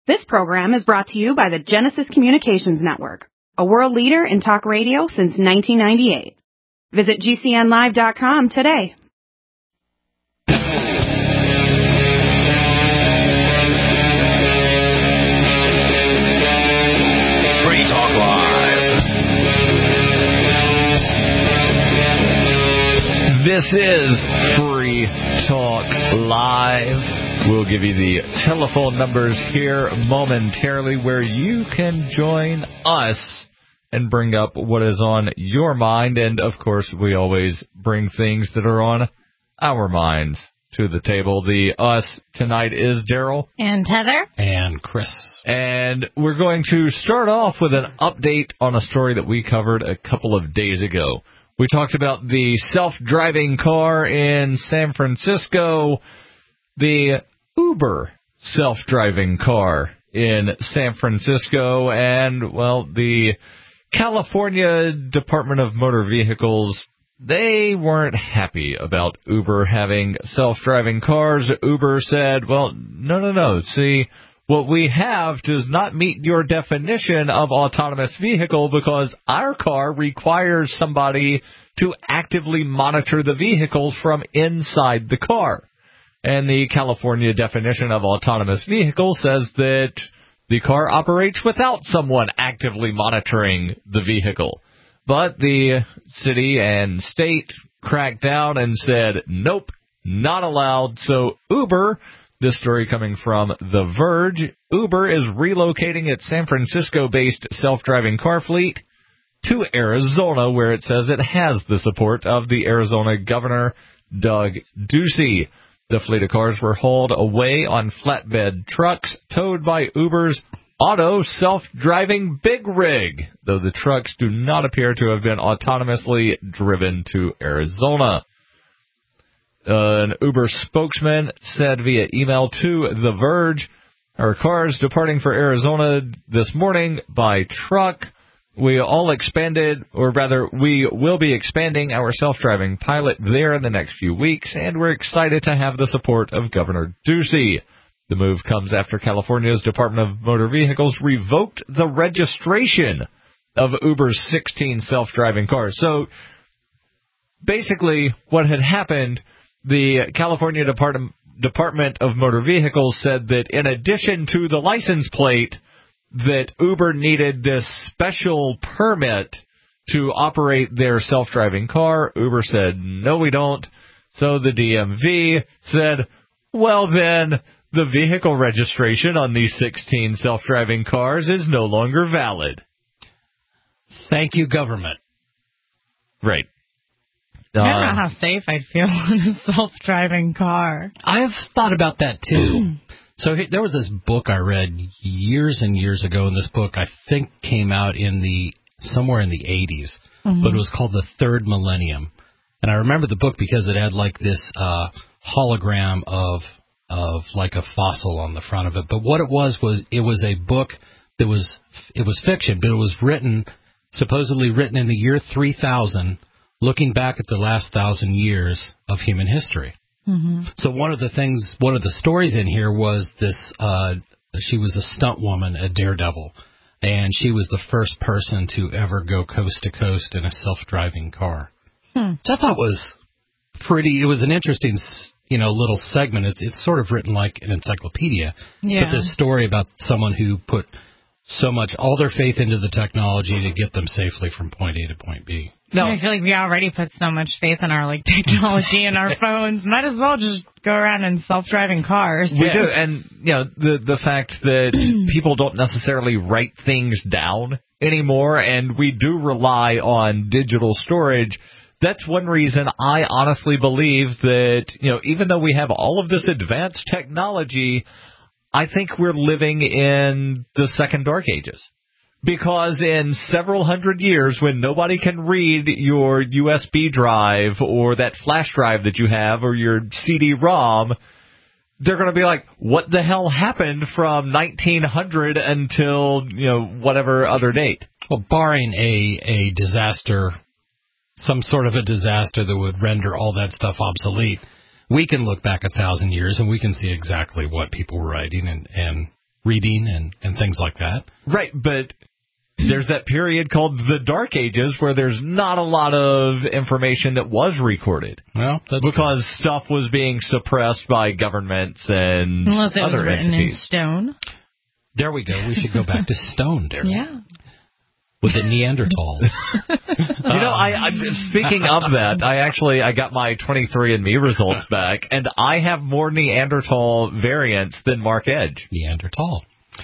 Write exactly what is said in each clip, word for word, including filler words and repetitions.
This program is brought to you by the Genesis Communications Network, a world leader in talk radio since nineteen ninety-eight. Visit G C N live dot com today. Free Talk Live. This is Free Talk Live. We'll give you the telephone numbers here momentarily where you can join us and bring up what is on your mind. And, of course, we always bring things that are on our minds to the table. The us tonight is Daryl. And Heather. And Chris. And we're going to start off with an update on a story that we covered a couple of days ago. We talked about the self-driving car in San Francisco, the Uber self-driving car in San Francisco, and, well, the California Department of Motor Vehicles, they weren't happy about Uber having self-driving cars. Uber said, well, no, no, no. See, what we have does not meet your definition of autonomous vehicle because our car requires somebody to actively monitor the vehicle from inside the car. And the California definition of autonomous vehicle says that the car operates without someone actively monitoring the vehicle. But the city and state cracked down and said, nope, not allowed. So Uber, this story coming from The Verge, Uber is relocating its San Francisco-based self-driving car fleet to Arizona, where it says it has the support of the Arizona Governor, Doug Ducey. The fleet of cars were hauled away on flatbed trucks towed by Uber's auto self-driving big rig, though the trucks do not appear to have been autonomously driven to Arizona. An Uber spokesman said via email to The Verge, our cars departing for Arizona this morning by truck. We all expanded, or rather, we will be expanding our self-driving pilot there in the next few weeks, and we're excited to have the support of Governor Ducey. The move comes after California's Department of Motor Vehicles revoked the registration of Uber's sixteen self-driving cars. So, basically, what had happened, the California Department Department of Motor Vehicles said that in addition to the license plate, that Uber needed this special permit to operate their self-driving car. Uber said, no, we don't. So the D M V said, well, then the vehicle registration on these sixteen self-driving cars is no longer valid. Thank you, government. Right. I don't know how safe I'd feel in a self-driving car. I've thought about that, too. So there was this book I read years and years ago, and this book I think came out in the somewhere in the eighties, mm-hmm. but it was called The Third Millennium. And I remember the book because it had like this uh, hologram of of like a fossil on the front of it. But what it was was it was a book that was it was fiction, but it was written supposedly written in the year three thousand, looking back at the last thousand years of human history. Mm-hmm. So one of the things, one of the stories in here was this, uh, she was a stunt woman, a daredevil, and she was the first person to ever go coast to coast in a self-driving car. Hmm. Which I thought was pretty, it was an interesting, you know, little segment. It's, it's sort of written like an encyclopedia. Yeah. But this story about someone who put so much, all their faith into the technology to get them safely from point A to point B. No. I feel like we already put so much faith in our like technology and our phones. Might as well just go around in self-driving cars. We do, and you know the the fact that people don't necessarily write things down anymore, and we do rely on digital storage. That's one reason I honestly believe that you know even though we have all of this advanced technology, I think we're living in the second dark ages. Because in several hundred years, when nobody can read your U S B drive or that flash drive that you have or your C D ROM, they're going to be like, what the hell happened from nineteen hundred until, you know, whatever other date? Well, barring a, a disaster, some sort of a disaster that would render all that stuff obsolete, we can look back a thousand years and we can see exactly what people were writing and, and reading and, and things like that. Right, but there's that period called the Dark Ages where there's not a lot of information that was recorded. Well, that's because true. Stuff was being suppressed by governments and Unless it other was written entities. in stone. There we go. We should go back to stone, Daryl. Yeah. With the Neanderthals. You know, I, I speaking of that, I actually I got my twenty-three and me results back, and I have more Neanderthal variants than Mark Edge. Neanderthal.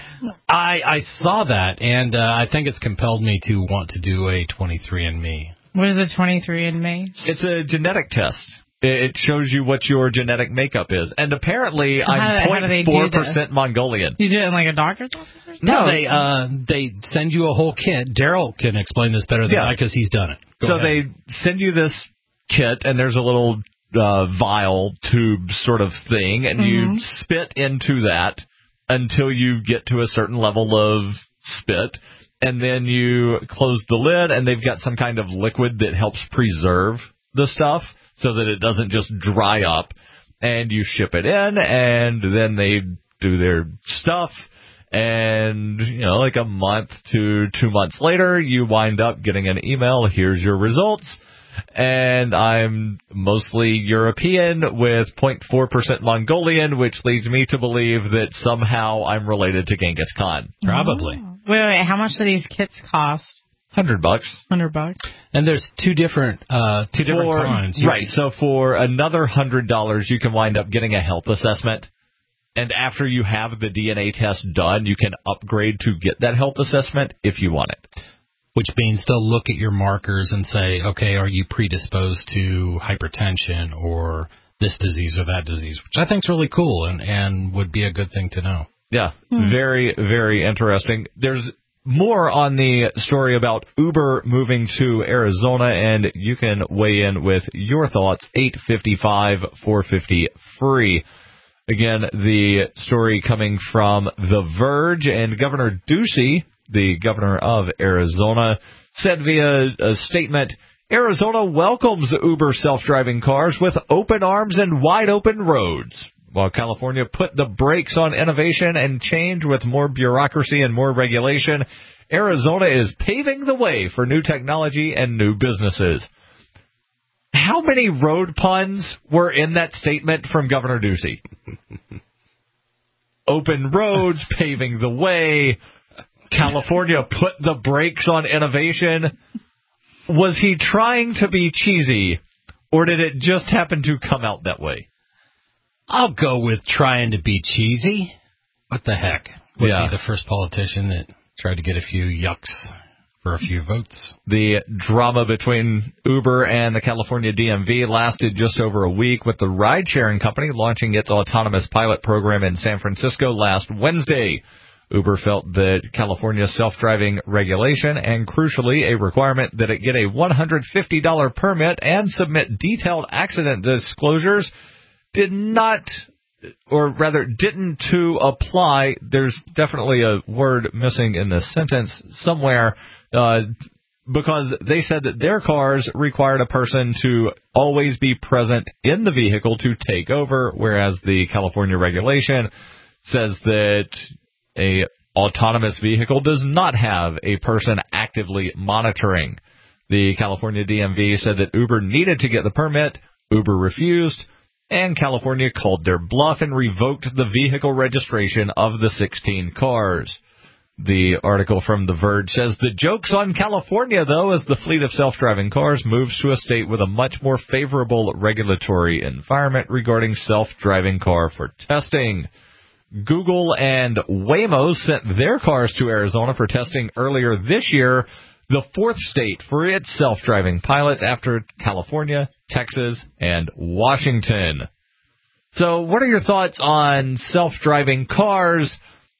I I saw that, and uh, I think it's compelled me to want to do a twenty-three and me. What is a twenty-three and me? It's a genetic test. It shows you what your genetic makeup is. And apparently, so I'm zero point four percent Mongolian. You do it in like a doctor's office or something? No, they uh, they send you a whole kit. Daryl can explain this better than yeah. I because he's done it. Go so ahead. they send you this kit, and there's a little uh, vial, tube sort of thing, and mm-hmm. you spit into that until you get to a certain level of spit. And then you close the lid, and they've got some kind of liquid that helps preserve the stuff, so that it doesn't just dry up, and you ship it in, and then they do their stuff, and, you know, like a month to two months later, you wind up getting an email, here's your results, and I'm mostly European with zero point four percent Mongolian, which leads me to believe that somehow I'm related to Genghis Khan. Probably. Oh. Wait, wait, how much do these kits cost? Hundred bucks. Hundred bucks. And there's two different, uh, two different for, kinds. Right. So for another hundred dollars, you can wind up getting a health assessment. And after you have the D N A test done, you can upgrade to get that health assessment if you want it. Which means they'll look at your markers and say, okay, are you predisposed to hypertension or this disease or that disease? Which I think is really cool and, and would be a good thing to know. Yeah. Hmm. Very, very interesting. There's more on the story about Uber moving to Arizona, and you can weigh in with your thoughts, eight five five, four five zero, free. Again, the story coming from The Verge, and Governor Ducey, the governor of Arizona, said via a statement, Arizona welcomes Uber self-driving cars with open arms and wide open roads. While California put the brakes on innovation and change with more bureaucracy and more regulation, Arizona is paving the way for new technology and new businesses. How many road puns were in that statement from Governor Ducey? Open roads, paving the way, California put the brakes on innovation. Was he trying to be cheesy, or did it just happen to come out that way? I'll go with trying to be cheesy. What the heck? Would yeah. be the first politician that tried to get a few yucks for a few votes. The drama between Uber and the California D M V lasted just over a week, with the ride-sharing company launching its autonomous pilot program in San Francisco last Wednesday. Uber felt that California's self-driving regulation and, crucially, a requirement that it get a one hundred fifty dollars permit and submit detailed accident disclosures did not, or rather didn't to apply. There's definitely a word missing in this sentence somewhere, uh, because they said that their cars required a person to always be present in the vehicle to take over, whereas the California regulation says that a autonomous vehicle does not have a person actively monitoring. The California D M V said that Uber needed to get the permit. Uber refused, and California called their bluff and revoked the vehicle registration of the sixteen cars. The article from The Verge says the joke's on California, though, as the fleet of self-driving cars moves to a state with a much more favorable regulatory environment regarding self-driving car for testing. Google and Waymo sent their cars to Arizona for testing earlier this year, the fourth state for its self-driving pilots after California, Texas, and Washington. So what are your thoughts on self-driving cars,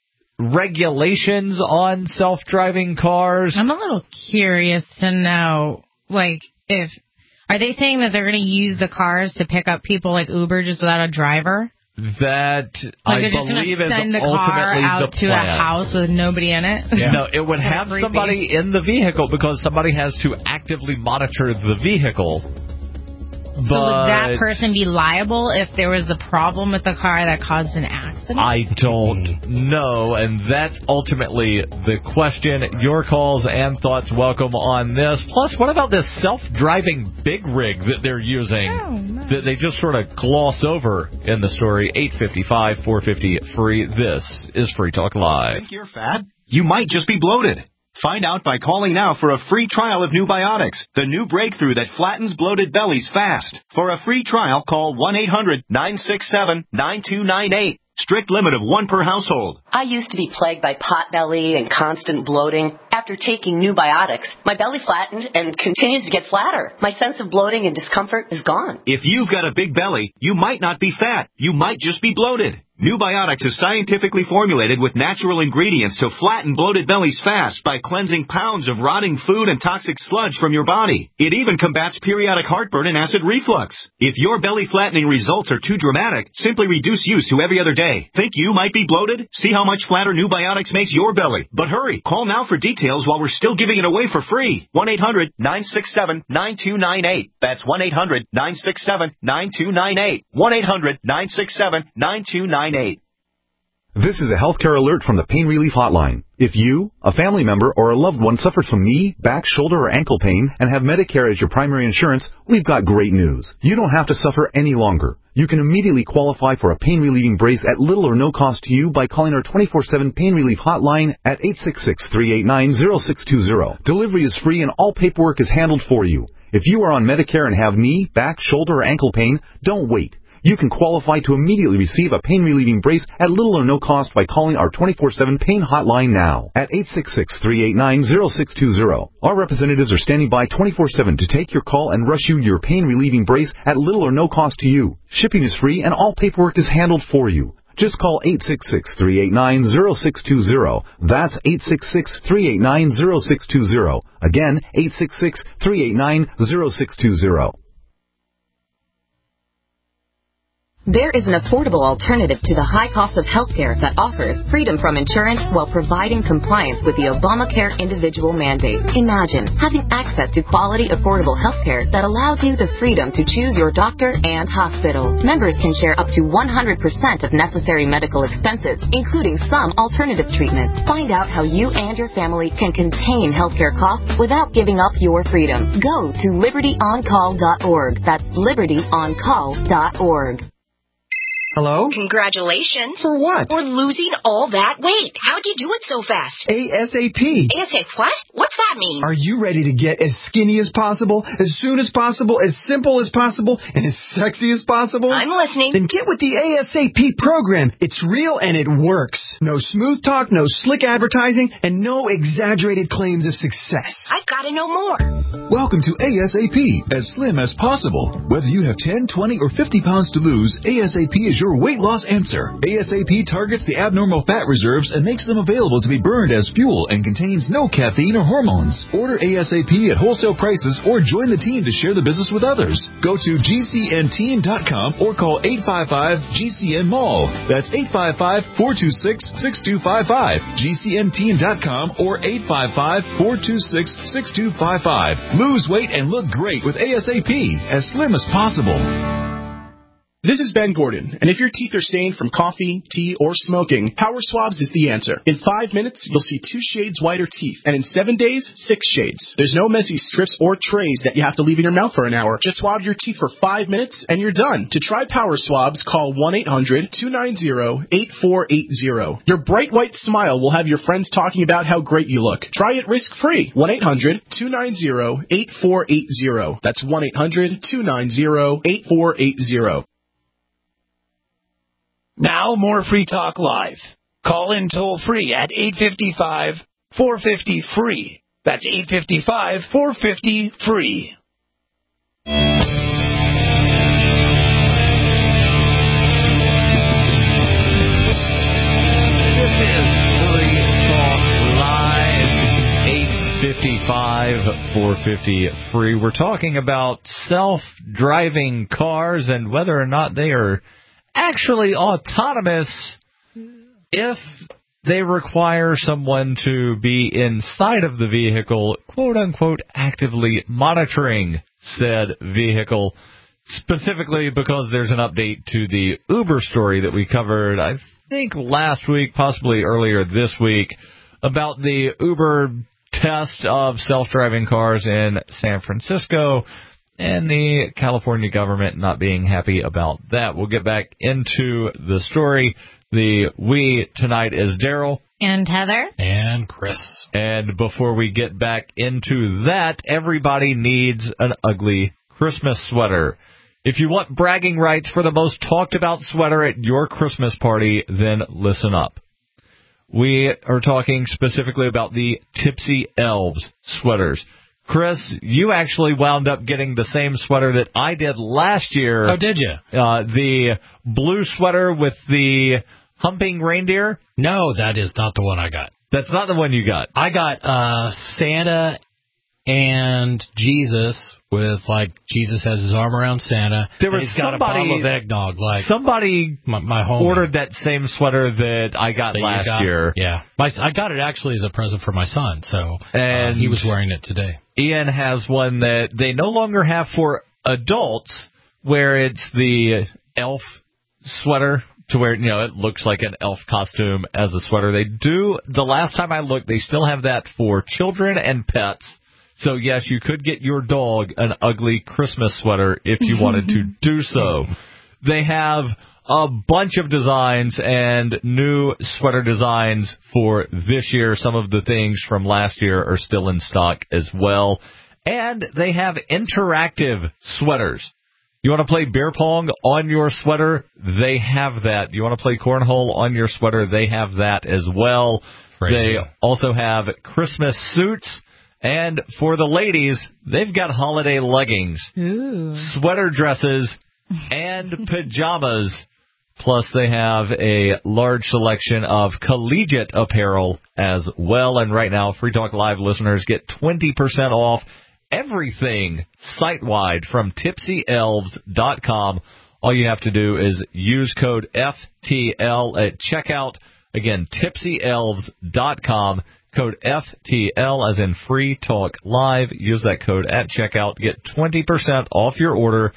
regulations on self-driving cars? I'm a little curious to know, like, if, are they saying that they're going to use the cars to pick up people like Uber just without a driver? That like I they're just believe is send the ultimately car out the to plan. a house with nobody in it. Yeah. No, it would have creepy. somebody in the vehicle because somebody has to actively monitor the vehicle. But So would that person be liable if there was a problem with the car that caused an accident? isn't it? I don't know, and that's ultimately the question. Your calls and thoughts welcome on this. Plus, what about this self-driving big rig that they're using Oh, nice. that they just sort of gloss over in the story? eight five five, four five zero, free. This is Free Talk Live. Think you're fat? You might just be bloated. Find out by calling now for a free trial of New Biotics, the new breakthrough that flattens bloated bellies fast. For a free trial, call one eight hundred, nine six seven, nine two nine eight. Strict limit of one per household. I used to be plagued by potbelly and constant bloating. After taking New Biotics, my belly flattened and continues to get flatter. My sense of bloating and discomfort is gone. If you've got a big belly, you might not be fat. You might just be bloated. New Biotics is scientifically formulated with natural ingredients to flatten bloated bellies fast by cleansing pounds of rotting food and toxic sludge from your body. It even combats periodic heartburn and acid reflux. If your belly flattening results are too dramatic, simply reduce use to every other day. Think you might be bloated? See how much flatter New Biotics makes your belly. But hurry, call now for details while we're still giving it away for free. one eight hundred, nine six seven, nine two nine eight. That's one eight hundred, nine six seven, nine two nine eight. one eight hundred, nine six seven, nine two nine eight. This is a healthcare alert from the Pain Relief Hotline. If you, a family member, or a loved one suffers from knee, back, shoulder, or ankle pain and have Medicare as your primary insurance, we've got great news. You don't have to suffer any longer. You can immediately qualify for a pain-relieving brace at little or no cost to you by calling our twenty-four seven Pain Relief Hotline at eight six six, three eight nine, zero six two zero. Delivery is free and all paperwork is handled for you. If you are on Medicare and have knee, back, shoulder, or ankle pain, don't wait. You can qualify to immediately receive a pain-relieving brace at little or no cost by calling our twenty-four seven Pain Hotline now at eight six six, three eight nine, zero six two zero. Our representatives are standing by twenty-four seven to take your call and rush you your pain-relieving brace at little or no cost to you. Shipping is free and all paperwork is handled for you. Just call eight six six, three eight nine, zero six two zero. That's eight six six, three eight nine, zero six two zero. Again, eight six six, three eight nine, zero six two zero. There is an affordable alternative to the high cost of healthcare that offers freedom from insurance while providing compliance with the Obamacare individual mandate. Imagine having access to quality, affordable healthcare that allows you the freedom to choose your doctor and hospital. Members can share up to one hundred percent of necessary medical expenses, including some alternative treatments. Find out how you and your family can contain healthcare costs without giving up your freedom. Go to liberty on call dot org. That's liberty on call dot org. Hello? Congratulations. For what? For losing all that weight. How'd you do it so fast? ASAP. ASAP what? What's that mean? Are you ready to get as skinny as possible, as soon as possible, as simple as possible, and as sexy as possible? I'm listening. Then get with the ASAP program. It's real and it works. No smooth talk, no slick advertising, and no exaggerated claims of success. I've got to know more. Welcome to ASAP, as slim as possible. Whether you have ten, twenty, or fifty pounds to lose, ASAP is your weight loss answer. ASAP targets the abnormal fat reserves and makes them available to be burned as fuel and contains no caffeine or hormones. Order ASAP at wholesale prices or join the team to share the business with others. Go to G C N team dot com or call eight five five G C N Mall. That's eight five five, four two six, six two five five. G C N team dot com or eight five five, four two six, six two five five. Lose weight and look great with ASAP, as slim as possible. This is Ben Gordon, and if your teeth are stained from coffee, tea, or smoking, Power Swabs is the answer. In five minutes, you'll see two shades whiter teeth, and in seven days, six shades. There's no messy strips or trays that you have to leave in your mouth for an hour. Just swab your teeth for five minutes, and you're done. To try Power Swabs, call one eight hundred, two nine zero, eight four eight zero. Your bright white smile will have your friends talking about how great you look. Try it risk-free. one eight hundred, two nine zero, eight four eight zero. That's one eight hundred, two nine zero, eight four eight zero. Now more Free Talk Live. Call in toll free at eight five five, four five zero, free. That's eight five five, four five zero, free. This is Free Talk Live, eight five five, four five zero, free. We're talking about self-driving cars and whether or not they are actually autonomous if they require someone to be inside of the vehicle, quote-unquote, actively monitoring said vehicle, specifically because there's an update to the Uber story that we covered, I think last week, possibly earlier this week, about the Uber test of self-driving cars in San Francisco and the California government not being happy about that. We'll get back into the story. The we tonight is Daryl. And Heather. And Chris. And before we get back into that, everybody needs an ugly Christmas sweater. If you want bragging rights for the most talked about sweater at your Christmas party, then listen up. We are talking specifically about the Tipsy Elves sweaters. Chris, you actually wound up getting the same sweater that I did last year. Oh, did you? Uh, the blue sweater with the humping reindeer? No, that is not the one I got. That's not the one you got. I got uh, Santa and Jesus with, like, Jesus has his arm around Santa. There was he's got somebody, a bottle of eggnog. Like somebody my, my homie. ordered that same sweater that I got that last got, year. Yeah. My, I got it actually as a present for my son, so and uh, he was wearing it today. Ian has one that they no longer have for adults, where it's the elf sweater, to where, you know, it looks like an elf costume as a sweater. They do, the last time I looked, they still have that for children and pets. So, yes, you could get your dog an ugly Christmas sweater if you wanted to do so. They have a bunch of designs and new sweater designs for this year. Some of the things from last year are still in stock as well. And they have interactive sweaters. You want to play beer pong on your sweater? They have that. You want to play cornhole on your sweater? They have that as well. Crazy. They also have Christmas suits. And for the ladies, they've got holiday leggings, Ooh. sweater dresses, and pajamas. Plus, they have a large selection of collegiate apparel as well. And right now, Free Talk Live listeners get twenty percent off everything site-wide from tipsy elves dot com. All you have to do is use code F T L at checkout. Again, tipsy elves dot com. Code F T L as in Free Talk Live. Use that code at checkout. Get twenty percent off your order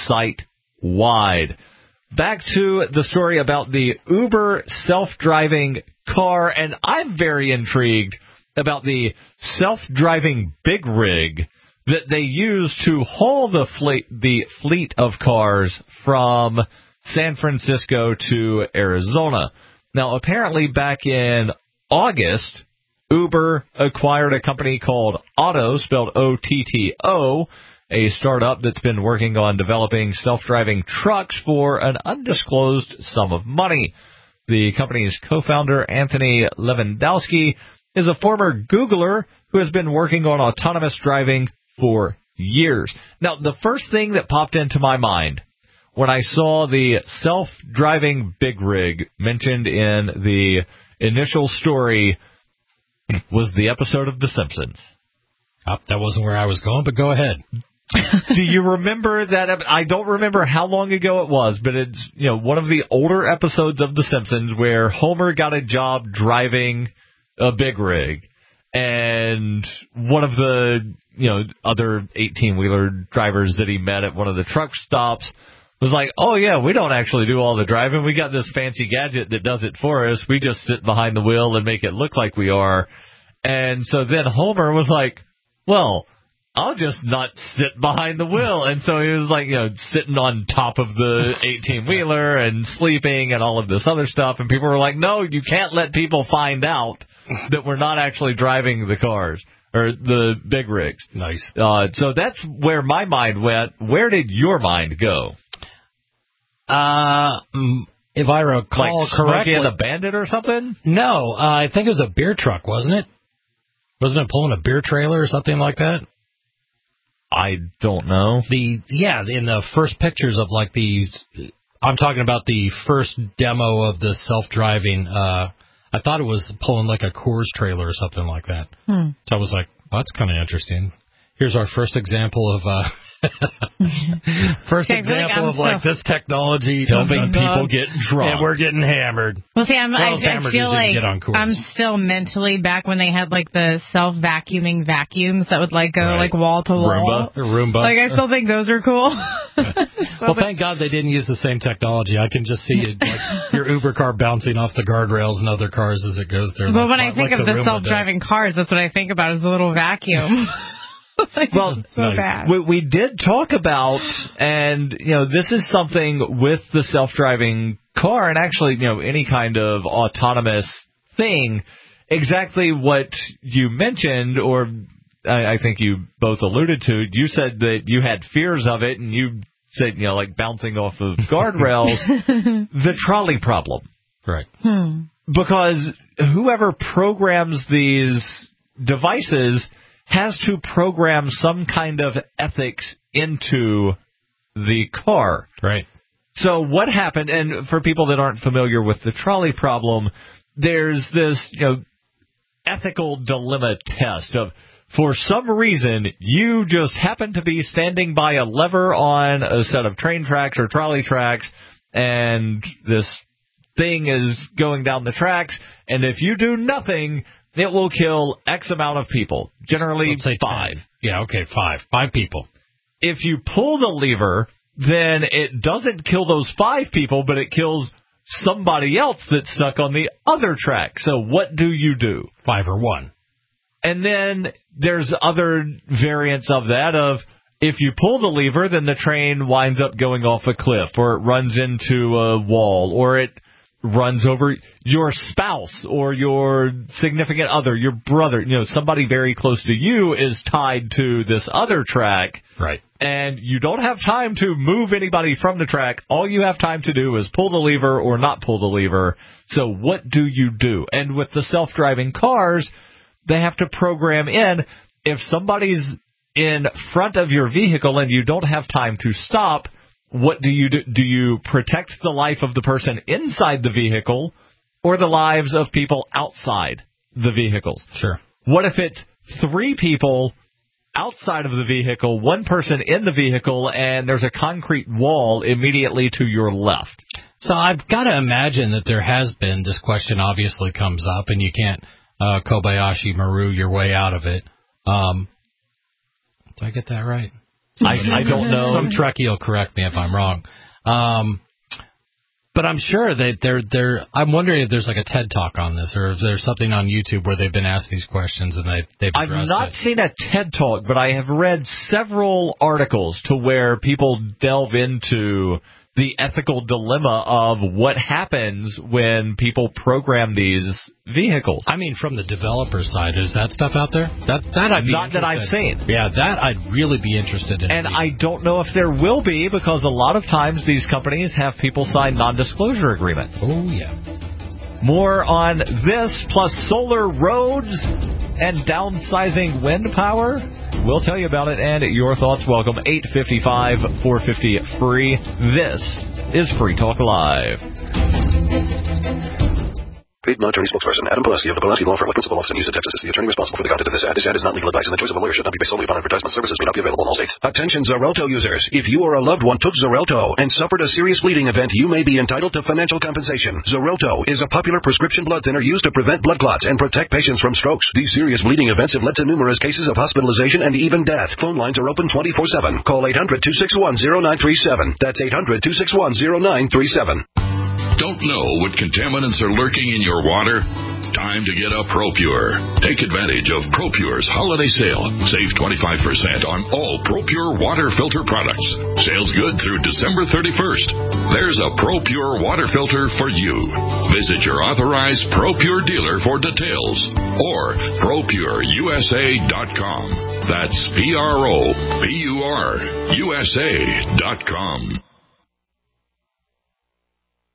site-wide. Back to the story about the Uber self-driving car, and I'm very intrigued about the self-driving big rig that they use to haul the fleet, the fleet of cars from San Francisco to Arizona. Now, apparently back in August, Uber acquired a company called Otto, spelled O T T O, a startup that's been working on developing self-driving trucks for an undisclosed sum of money. The company's co-founder, Anthony Lewandowski, is a former Googler who has been working on autonomous driving for years. Now, the first thing that popped into my mind when I saw the self-driving big rig mentioned in the initial story was the episode of The Simpsons. Oh, that wasn't where I was going, but go ahead. Do you remember that? I don't remember how long ago it was, but it's, you know, one of the older episodes of The Simpsons where Homer got a job driving a big rig, and one of the, you know, other eighteen-wheeler drivers that he met at one of the truck stops was like, oh, yeah, we don't actually do all the driving. We got this fancy gadget that does it for us. We just sit behind the wheel and make it look like we are. And so then Homer was like, well, I'll just not sit behind the wheel. And so he was like, you know, sitting on top of the eighteen-wheeler and sleeping and all of this other stuff. And people were like, no, you can't let people find out that we're not actually driving the cars or the big rigs. Nice. Uh, so that's where my mind went. Where did your mind go? Uh, if I recall like correctly, Smokey and the Bandit or something? No, uh, I think it was a beer truck, wasn't it? Wasn't it pulling a beer trailer or something like that? I don't know. The yeah, in the first pictures of like the, I'm talking about the first demo of the self-driving. Uh, I thought it was pulling like a Coors trailer or something like that. Hmm. So I was like, well, that's kind of interesting. Here's our first example of uh, First Okay, I feel like example I'm of like so- this technology Helping helping people get drunk. and we're getting hammered. Well, see, I'm, I, Well, I Hammered feel didn't like get on course. I'm still mentally back when they had like the self-vacuuming vacuums that would like go Right. like wall to wall. Roomba. Roomba. Like I still think those are cool. Well, thank God they didn't use the same technology. I can just see it, like your Uber car bouncing off the guardrails and other cars as it goes there. But like, when I like think of the the Roomba self-driving cars, that's what I think about is the little vacuum. Like, Well, so nice. bad. we, we did talk about, and you know, this is something with the self-driving car, and actually, you know, any kind of autonomous thing. Exactly what you mentioned, or I, I think you both alluded to. You said that you had fears of it, and you said, you know, like bouncing off of guardrails. The trolley problem, right? Hmm. Because whoever programs these devices has to program some kind of ethics into the car. Right. So what happened, and for people that aren't familiar with the trolley problem, there's this, you know, ethical dilemma test of, for some reason, you just happen to be standing by a lever on a set of train tracks or trolley tracks, and this thing is going down the tracks, and if you do nothing, it will kill X amount of people, generally Let's say five. ten. Yeah, okay, five. Five people. If you pull the lever, then it doesn't kill those five people, but it kills somebody else that's stuck on the other track. So what do you do? Five or one. And then there's other variants of that of, if you pull the lever, then the train winds up going off a cliff, or it runs into a wall, or it runs over your spouse or your significant other, your brother, you know, somebody very close to you is tied to this other track. Right. And you don't have time to move anybody from the track. All you have time to do is pull the lever or not pull the lever. So what do you do? And with the self-driving cars, they have to program in, if somebody's in front of your vehicle and you don't have time to stop, what do you do? Do you protect the life of the person inside the vehicle or the lives of people outside the vehicles? Sure. What if it's three people outside of the vehicle, one person in the vehicle, and there's a concrete wall immediately to your left? So I've got to imagine that there has been, this question obviously comes up, and you can't uh, Kobayashi Maru your way out of it. Um, did I get that right? I, I don't know. Some Trekkie will correct me if I'm wrong. Um, but I'm sure that they're, they're, I'm wondering if there's like a TED Talk on this, or if there's something on YouTube where they've been asked these questions and they, they've I've addressed not it. seen a TED Talk, but I have read several articles to where people delve into the ethical dilemma of what happens when people program these vehicles. I mean, from the developer side, is that stuff out there? That that I'd be Not that I've interested- seen. Yeah, that I'd really be interested in. And I don't know if there will be, because a lot of times these companies have people sign non-disclosure agreements. Oh, yeah. More on this, plus solar roads and downsizing wind power. We'll tell you about it and your thoughts. Welcome, eight five five, four five zero, free. This is Free Talk Live. Paid non-attorney spokesperson Adam Pulaski of the Pulaski Law Firm of Principal Office in Houston, Texas is the attorney responsible for the content of this ad. This ad is not legal advice, and the choice of a lawyer should not be based solely upon advertisement. Services may not be available in all states. Attention Xarelto users. If you or a loved one took Xarelto and suffered a serious bleeding event, you may be entitled to financial compensation. Xarelto is a popular prescription blood thinner used to prevent blood clots and protect patients from strokes. These serious bleeding events have led to numerous cases of hospitalization and even death. Phone lines are open twenty-four seven. Call eight hundred, two six one, zero nine three seven. That's eight hundred, two six one, zero nine three seven. Don't know what contaminants are lurking in your water? Time to get a ProPure. Take advantage of ProPure's holiday sale. Save twenty-five percent on all ProPure water filter products. Sales good through December thirty-first. There's a ProPure water filter for you. Visit your authorized ProPure dealer for details or Pro Pure U S A dot com. That's P R O P U R U S A dot com.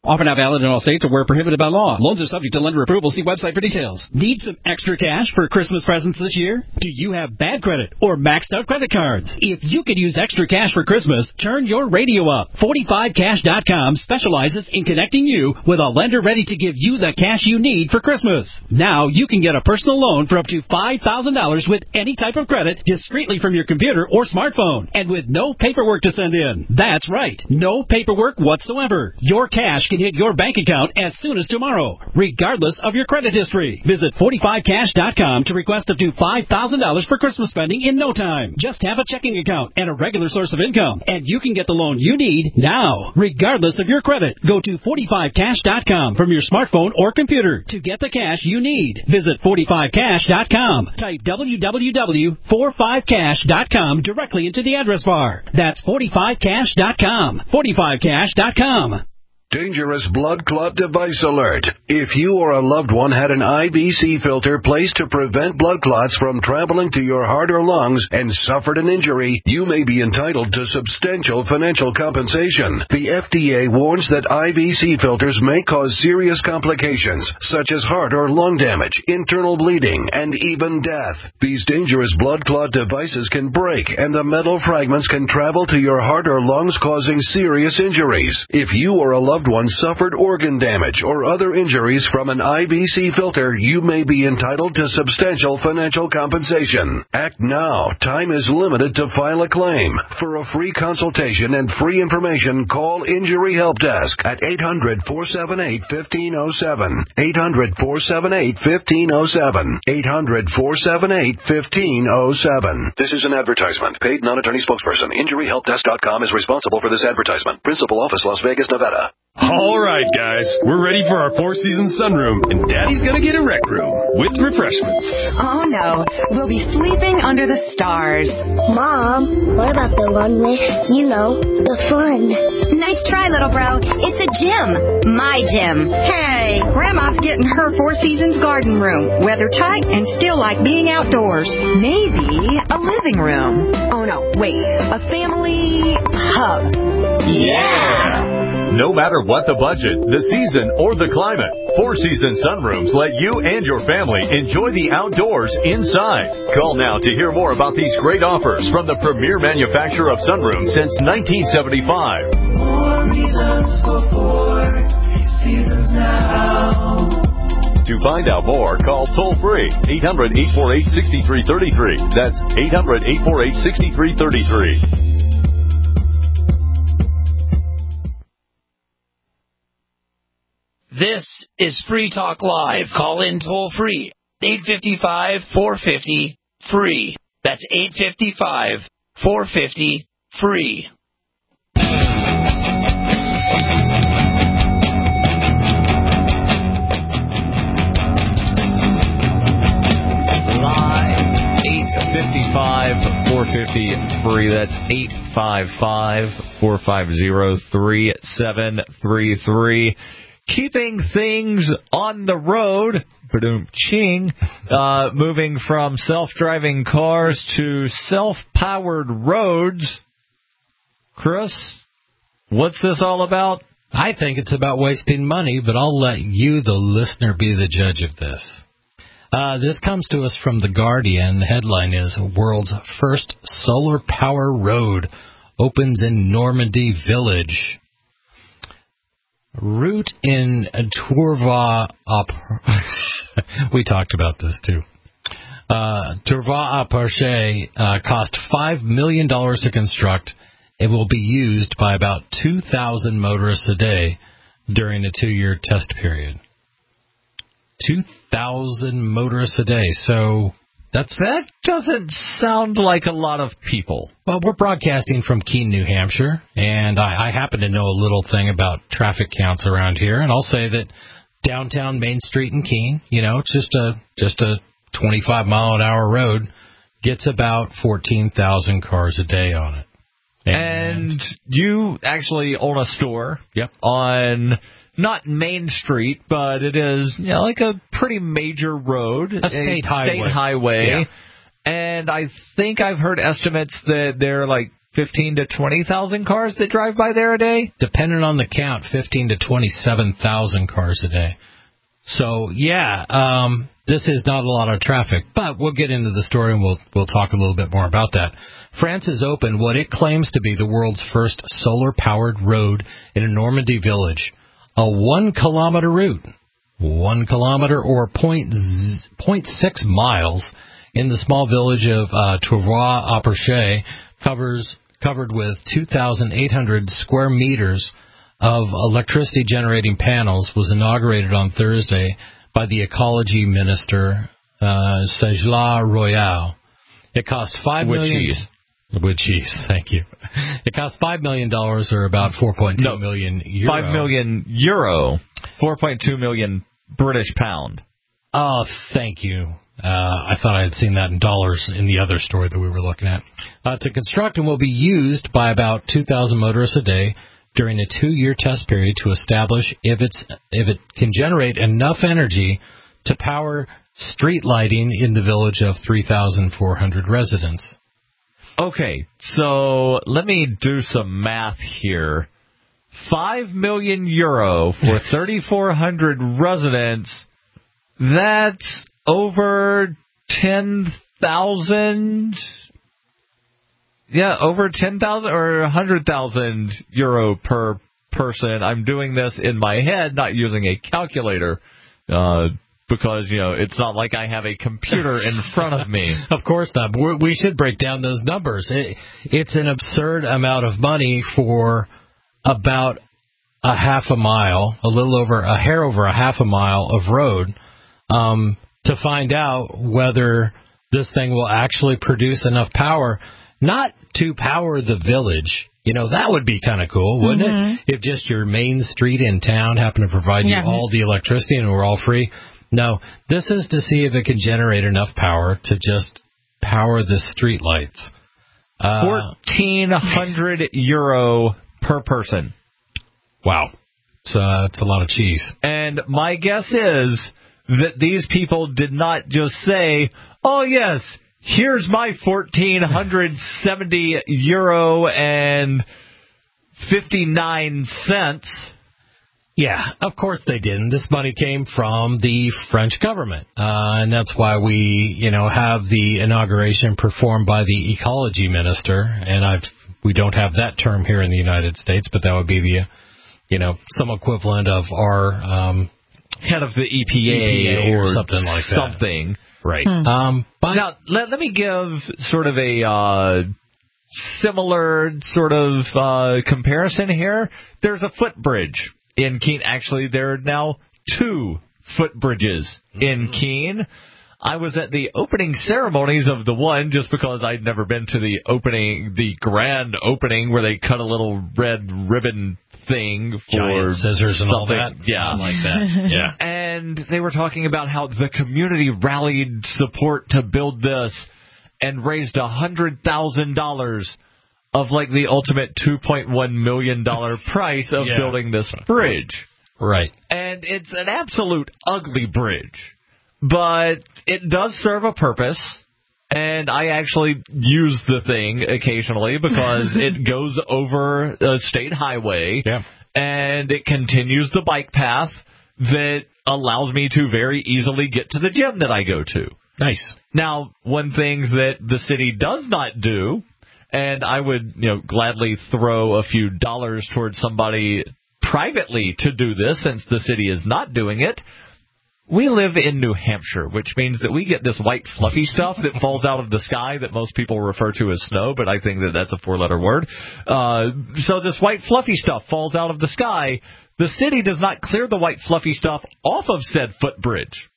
Offer not valid in all states or where prohibited by law. Loans are subject to lender approval. See website for details. Need some extra cash for Christmas presents this year? Do you have bad credit or maxed out credit cards? If you could use extra cash for Christmas, turn your radio up. forty-five cash dot com specializes in connecting you with a lender ready to give you the cash you need for Christmas. Now you can get a personal loan for up to five thousand dollars with any type of credit discreetly from your computer or smartphone and with no paperwork to send in. That's right. No paperwork whatsoever. Your cash can hit your bank account as soon as tomorrow, regardless of your credit history. Visit forty-five cash dot com to request up to five thousand dollars for Christmas spending in no time. Just have a checking account and a regular source of income, and you can get the loan you need now, regardless of your credit. Go to forty-five cash dot com from your smartphone or computer to get the cash you need. Visit forty-five cash dot com. Type w w w dot forty-five cash dot com directly into the address bar. That's forty-five cash dot com. forty-five cash dot com. Dangerous blood clot device alert. If you or a loved one had an I V C filter placed to prevent blood clots from traveling to your heart or lungs and suffered an injury, you may be entitled to substantial financial compensation. The F D A warns that I V C filters may cause serious complications, such as heart or lung damage, internal bleeding, and even death. These dangerous blood clot devices can break, and the metal fragments can travel to your heart or lungs, causing serious injuries. If you or a loved one suffered organ damage or other injuries from an I V C filter, you may be entitled to substantial financial compensation. Act now. Time is limited to file a claim. For a free consultation and free information, call Injury Help Desk at eight hundred, four seven eight, one five zero seven. eight hundred, four seven eight, one five zero seven. eight hundred, four seven eight, one five zero seven. This is an advertisement. Paid non-attorney spokesperson. Injury Help Desk dot com is responsible for this advertisement. Principal office, Las Vegas, Nevada. All right, guys, we're ready for our Four Seasons sunroom, and Daddy's gonna get a rec room with refreshments. Oh, no. We'll be sleeping under the stars. Mom, what about the one next, you know, the fun? Nice try, little bro. It's a gym. My gym. Hey, Grandma's getting her Four Seasons garden room. Weather tight and still like being outdoors. Maybe a living room. Oh, no, wait. A family hub. Yeah! No matter what the budget, the season, or the climate, Four Seasons Sunrooms let you and your family enjoy the outdoors inside. Call now to hear more about these great offers from the premier manufacturer of sunrooms since nineteen seventy-five. More reasons for Four Seasons now. To find out more, call toll-free eight hundred, eight four eight, six three three three. That's eight hundred, eight four eight, six three three three. This is Free Talk Live. Call in toll free. eight five five, four five zero, free. That's eight five five, four five zero, free. Live, eight five five, four five zero, free. That's eight five five, four five zero, three seven three three. Keeping things on the road, ching, uh, moving from self-driving cars to self-powered roads. Chris, what's this all about? I think it's about wasting money, but I'll let you, the listener, be the judge of this. Uh, this comes to us from The Guardian. The headline is, World's First Solar Power Road Opens in Normandy Village. Route in Turva, we talked about this too. Uh, Turva Aparche uh, cost five million dollars to construct. It will be used by about two thousand motorists a day during a two-year test period. two thousand motorists a day. So that's that doesn't sound like a lot of people. Well, we're broadcasting from Keene, New Hampshire, and I, I happen to know a little thing about traffic counts around here, and I'll say that downtown Main Street in Keene, you know, it's just a just a twenty-five mile an hour road, gets about fourteen thousand cars a day on it. And, and you actually own a store. Yep. On not Main Street, but it is, you know, like a pretty major road. A state a highway. State highway. Yeah. And I think I've heard estimates that they're like fifteen to twenty thousand cars that drive by there a day? Depending on the count, fifteen to twenty-seven thousand cars a day. So, yeah, um, this is not a lot of traffic, but we'll get into the story and we'll we'll talk a little bit more about that. France has opened what it claims to be the world's first solar-powered road in a Normandy village, a one-kilometer route, one kilometer or point z- point six miles in the small village of uh, Tourvois-Aperche, covers covered with two thousand eight hundred square meters of electricity-generating panels, was inaugurated on Thursday by the ecology minister, uh, Ségolène Royal. It cost five With million. cheese. With cheese, thank you. It cost five million dollars, or about four point two no, million euro. Five million euro, four point two million British pound. Oh, thank you. Uh, I thought I had seen that in dollars in the other story that we were looking at. Uh, to construct and will be used by about two thousand motorists a day during a two-year test period to establish if it's if it can generate enough energy to power street lighting in the village of three thousand four hundred residents. Okay, so let me do some math here. Five million euro for thirty-four hundred residents. That's over ten thousand. Yeah, over ten thousand or a hundred thousand euro per person. I'm doing this in my head, not using a calculator. Uh, Because, you know, it's not like I have a computer in front of me. Of course not. But we should break down those numbers. It, it's an absurd amount of money for about a half a mile, a little over, a hair over a half a mile of road, um, to find out whether this thing will actually produce enough power, not to power the village. You know, that would be kind of cool, wouldn't mm-hmm. it? If just your main street in town happened to provide yeah. you all the electricity and we're all free. No, this is to see if it can generate enough power to just power the street lights. Uh, fourteen hundred euro per person. Wow. It's, uh, it's a lot of cheese. And my guess is that these people did not just say, oh, yes, here's my fourteen seventy euro and fifty-nine cents. Yeah, of course they didn't. This money came from the French government, uh, and that's why we, you know, have the inauguration performed by the ecology minister. And I've we don't have that term here in the United States, but that would be the, you know, some equivalent of our um, head of the E P A, E P A or, or something like that. Something, right? Hmm. Um, but now let let me give sort of a uh, similar sort of uh, comparison here. There's a footbridge in Keene. Actually, there are now two footbridges in Keene. I was at the opening ceremonies of the one just because I'd never been to the opening, the grand opening where they cut a little red ribbon thing for giant scissors and all that. Yeah, I like that. Yeah. And they were talking about how the community rallied support to build this and raised a hundred thousand dollars of like the ultimate two point one million dollars price of yeah. building this bridge. Right. And it's an absolute ugly bridge, but it does serve a purpose, and I actually use the thing occasionally because it goes over a state highway, yeah. and it continues the bike path that allows me to very easily get to the gym that I go to. Nice. Now, one thing that the city does not do, and I would, you know, gladly throw a few dollars towards somebody privately to do this since the city is not doing it. We live in New Hampshire, which means that we get this white fluffy stuff that falls out of the sky that most people refer to as snow, but I think that that's a four-letter word. Uh, so this white fluffy stuff falls out of the sky. The city does not clear the white fluffy stuff off of said footbridge,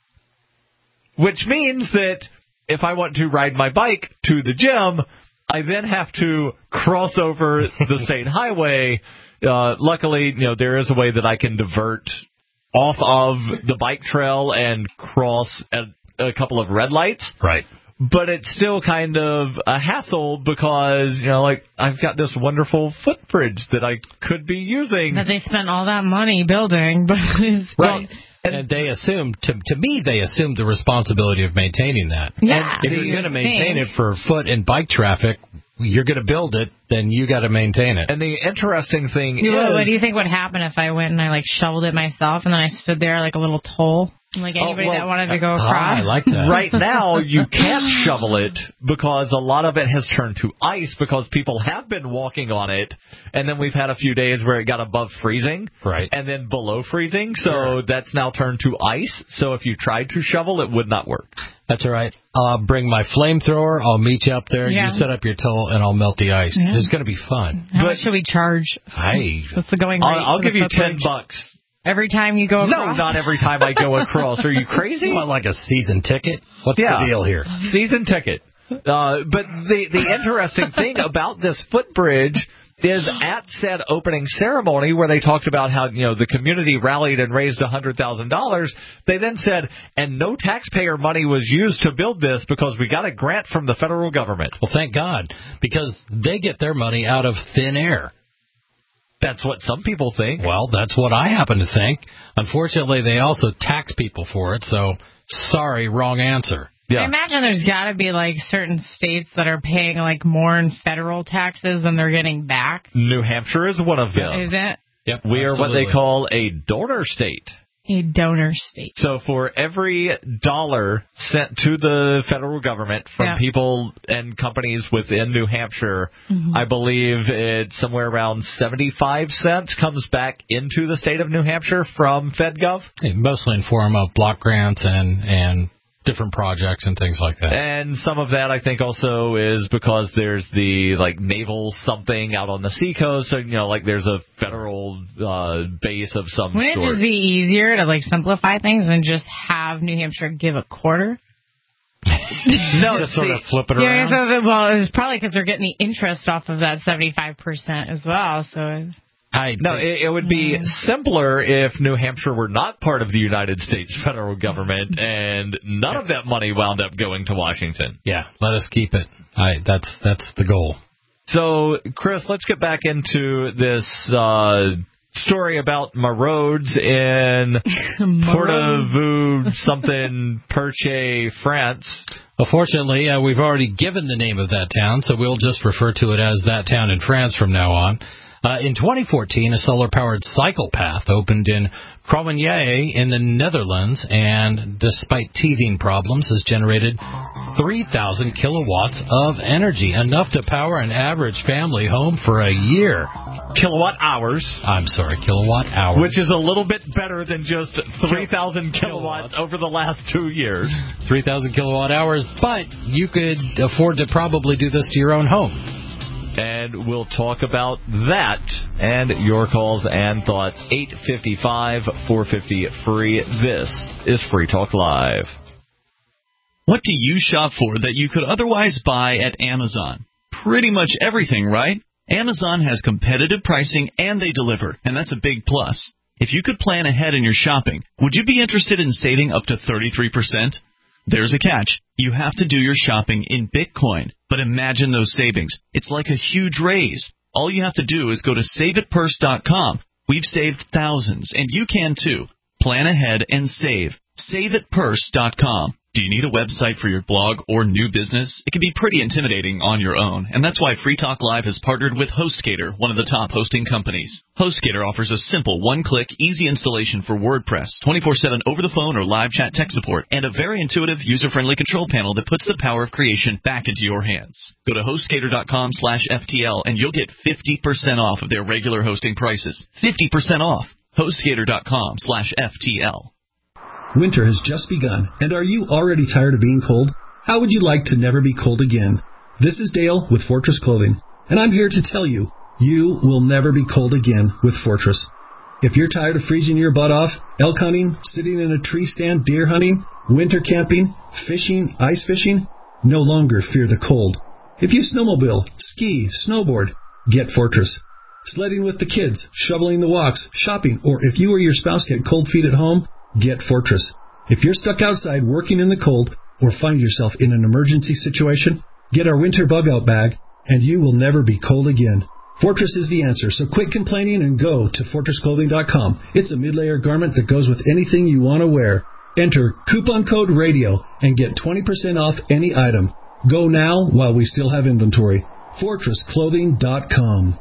which means that if I want to ride my bike to the gym, I then have to cross over the state highway. Uh, luckily, you know, there is a way that I can divert off of the bike trail and cross at a couple of red lights. Right. But it's still kind of a hassle because, you know, like, I've got this wonderful footbridge that I could be using. That they spent all that money building. But right. And, and they assumed, to to me, they assumed the responsibility of maintaining that. Yeah. And if you're going to maintain it for foot and bike traffic, you're going to build it, then you got to maintain it. And the interesting thing yeah, is... What do you think would happen if I went and I, like, shoveled it myself and then I stood there like a little toll? Like anybody oh, well, that wanted to go across? Ah, I like that. Right now, you can't shovel it because a lot of it has turned to ice because people have been walking on it, and then we've had a few days where it got above freezing, right, and then below freezing, so sure. that's now turned to ice. So if you tried to shovel, it would not work. That's all right. I'll bring my flamethrower. I'll meet you up there. Yeah. You set up your toll, and I'll melt the ice. Yeah. It's going to be fun. How but, much should we charge? I, What's the going rate? I'll, I'll give you ten footage? bucks. Every time you go across? No, not every time I go across. Are you crazy? You want like a season ticket? What's yeah. the deal here? Season ticket. Uh, but the the interesting thing about this footbridge is at said opening ceremony where they talked about how, you know, the community rallied and raised one hundred thousand dollars, they then said, and no taxpayer money was used to build this because we got a grant from the federal government. Well, thank God, because they get their money out of thin air. That's what some people think. Well, that's what I happen to think. Unfortunately, they also tax people for it, so sorry, wrong answer. Yeah. I imagine there's got to be, like, certain states that are paying, like, more in federal taxes than they're getting back. New Hampshire is one of them. Is it? Yep. We absolutely. are what they call a donor state. A donor state. So for every dollar sent to the federal government from yeah. people and companies within New Hampshire, mm-hmm. I believe it's somewhere around seventy-five cents comes back into the state of New Hampshire from FedGov. Yeah, mostly in form of block grants and, and different projects and things like that. And some of that, I think, also is because there's the, like, naval something out on the seacoast. So, you know, like, there's a federal uh, base of some Wouldn't sort. Wouldn't it just be easier to, like, simplify things and just have New Hampshire give a quarter? No, just see, sort of flip it yeah, around. So, well, it's probably because they're getting the interest off of that seventy-five percent as well, so... I, no, it, it would be simpler if New Hampshire were not part of the United States federal government and none of that money wound up going to Washington. Yeah, let us keep it. I, that's that's the goal. So, Chris, let's get back into this uh, story about Maraudes in Porte-Vue something Perche, France. Well, fortunately, uh, we've already given the name of that town, so we'll just refer to it as that town in France from now on. Uh, in twenty fourteen, a solar-powered cycle path opened in Cromagny in the Netherlands, and despite teething problems, has generated three thousand kilowatts of energy, enough to power an average family home for a year. Kilowatt hours. I'm sorry, kilowatt hours. Which is a little bit better than just three thousand kilowatts, kilowatts over the last two years. three thousand kilowatt hours, but you could afford to probably do this to your own home. And we'll talk about that and your calls and thoughts. eight five five, four five zero, free. This is Free Talk Live. What do you shop for that you could otherwise buy at Amazon? Pretty much everything, right? Amazon has competitive pricing and they deliver, and that's a big plus. If you could plan ahead in your shopping, would you be interested in saving up to thirty-three percent? There's a catch. You have to do your shopping in Bitcoin. But imagine those savings. It's like a huge raise. All you have to do is go to save it purse dot com. We've saved thousands, and you can too. Plan ahead and save. save it purse dot com. Do you need a website for your blog or new business? It can be pretty intimidating on your own, and that's why Free Talk Live has partnered with HostGator, one of the top hosting companies. HostGator offers a simple one-click, easy installation for WordPress, twenty-four seven over-the-phone or live chat tech support, and a very intuitive, user-friendly control panel that puts the power of creation back into your hands. Go to HostGator dot com slash F T L, and you'll get fifty percent off of their regular hosting prices. fifty percent off. HostGator dot com slash F T L. Winter has just begun, and are you already tired of being cold? How would you like to never be cold again? This is Dale with Fortress Clothing, and I'm here to tell you, you will never be cold again with Fortress. If you're tired of freezing your butt off, elk hunting, sitting in a tree stand, deer hunting, winter camping, fishing, ice fishing, no longer fear the cold. If you snowmobile, ski, snowboard, get Fortress. Sledding with the kids, shoveling the walks, shopping, or if you or your spouse get cold feet at home, get Fortress. If you're stuck outside working in the cold or find yourself in an emergency situation, get our winter bug-out bag and you will never be cold again. Fortress is the answer, so quit complaining and go to fortress clothing dot com. It's a mid-layer garment that goes with anything you want to wear. Enter coupon code RADIO and get twenty percent off any item. Go now while we still have inventory. fortress clothing dot com.